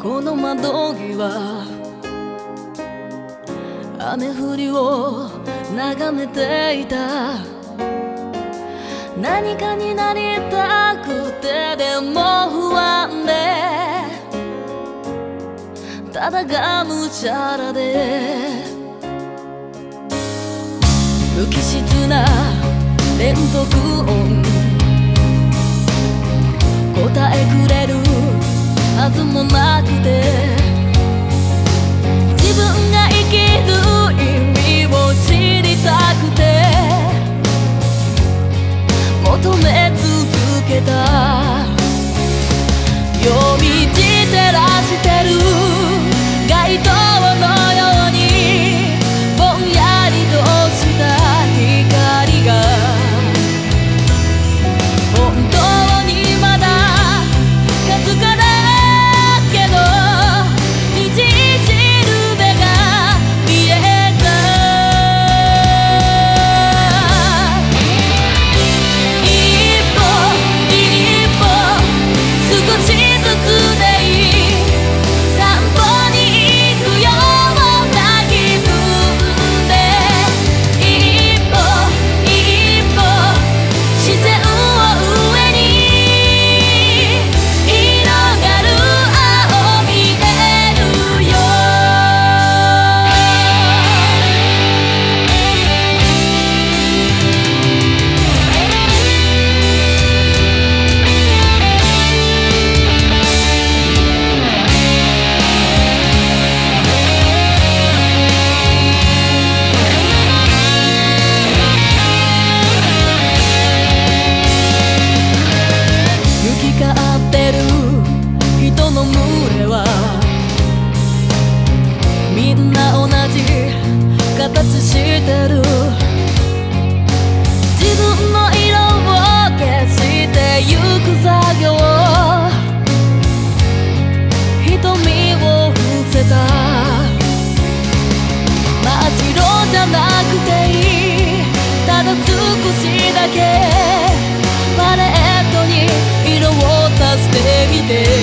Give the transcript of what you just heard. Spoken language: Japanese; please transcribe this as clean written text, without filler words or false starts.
この窓際雨降りを眺めていた。何かになりたくてでも不安で、ただがむしゃらで不気質な連続音答えくれるはずもなくて、自分が生きる意味を知りたくて求め続けた。夜道照らしてる街灯のようにぼんやりとした光が本当にまだかすかだけど虹しるべが見えた。一歩一歩少しずつでいい散歩に行くような気分で、一歩一歩視線を上に広がる青見えるよ。行き交ってる人の群れはみんな同じ形してる。自分の色を消してゆく作業、瞳を伏せた。真っ白じゃなくていい、ただ少しだけパレットに色を足してみて。